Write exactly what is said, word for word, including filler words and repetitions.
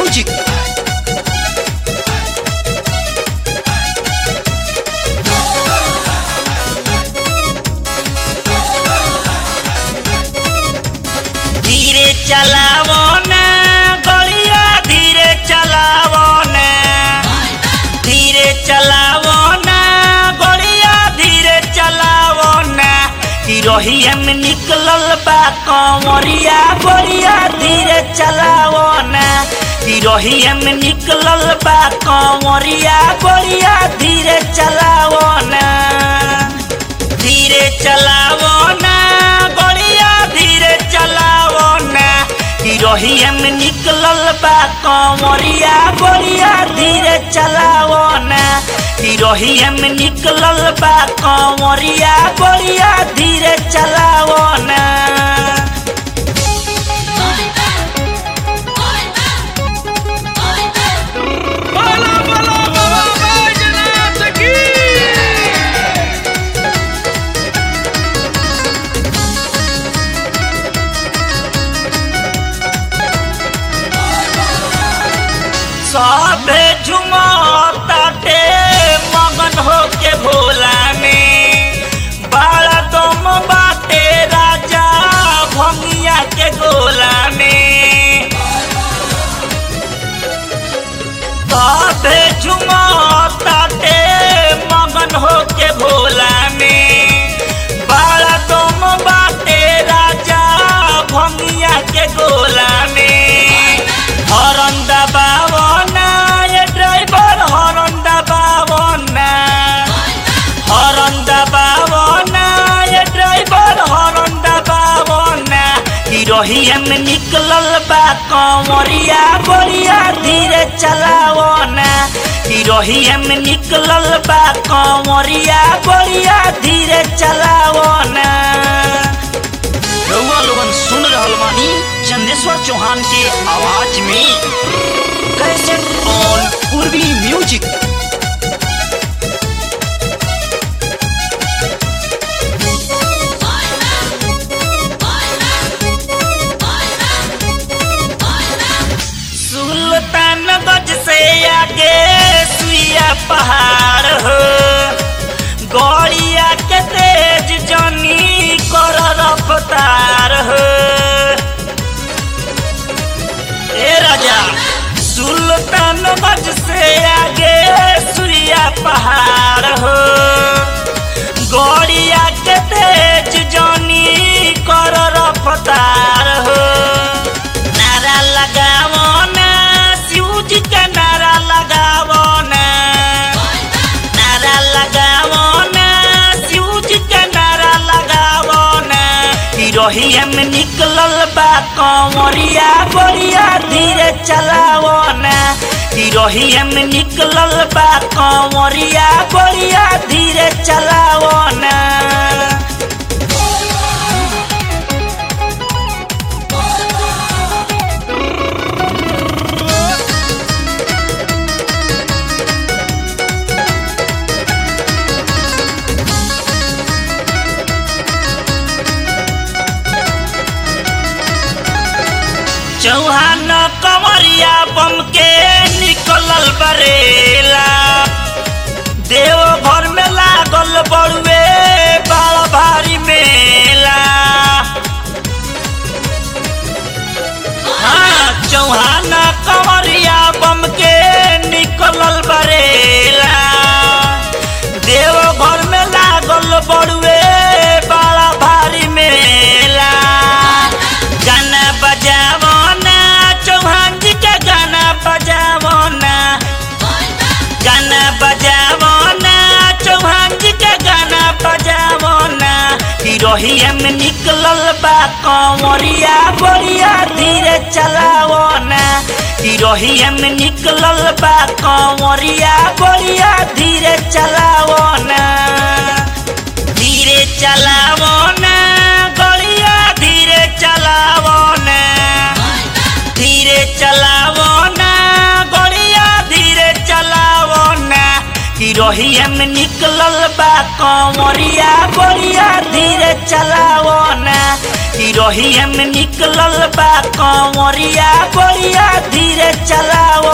Music. धीरे चलावो ना गलिया धीरे चलावो ना धीरे चलावो ना गलिया धीरे चलावो ना कि रहिया में निकलल बा कंवरिया गलिया धीरे चलावो ना कि रहिया में निकलल बा कंवरिया गलिया धीरे चलावो ना धीरे चलावो ना गलिया धीरे चलावो ना कि रहिया में निकलल बा कंवरिया गलिया धीरे चलावो ना कि रहिया में निकलल बा कंवरिया गलिया धीरे चलावो ना सबे झुमताटे मगन होके भोला में बड़ा दम बाटे राजा भंगिया के गोला में सबे झुमताटे मगन होके भोला में बड़ा दम बाटे राजा भंगिया के गोला में हरन दबावो ना ये ड्राइवर हरन दबावो ना हरन दबावो ना ये ड्राइवर हरन दबावो ना कि रहिया में निकलल बा कंवरिया गलिया धीरे चलावो ना कि रहिया में निकलल बा कंवरिया गलिया धीरे चलावो ना रउआ लोगन सुन रहल बानी चंदेश्वर चौहान के आवाज में cassette on Purvi music. Sultanganj से आगे सुइया पहाड़ हो गड़िया के तेज जनी कर रफ्तार हो ए राजा सुल्तानगंज से आगे सुइया पहाड़ हो गड़िया के तेज जनी कर रफ्तार हो नारा लगावो ना शिवज का नारा लगावो ना नारा लगावो ना शिवज का नारा लगावो ना कि रहिया में निकलल बा कंवरिया गलिया धीरे चलावो ना कि रहिया में निकलल बा कंवरिया गलिया धीरे चलावो ना चौहान कंवरिया बम के निकलल बरेला देवघर में लागल बड़ुए बड़ा भारी मेला हाँ चौहान कंवरिया बम के निकलल बरेला देवघर में लागल बड़ुए बड़ा भारी मेला गाना बजावो ना चौहान जी का गाना बजावो ना गाना बजावो ना चौहान जी का गाना बजावो ना कि रहिया में निकलल बा कंवरिया गलिया धीरे चलावो ना कि रहिया में निकलल बा कंवरिया गलिया धीरे चलावो ना धीरे चलावो ना गलिया धीरे चलावो ना धीरे चलावो ना गलिया धीरे चलावो ना कि रहिया में निकलल बा कंवरिया गलिया धीरे चलावो ना कि रही में निकलल बा कंवरिया गोरिया धीरे चलाव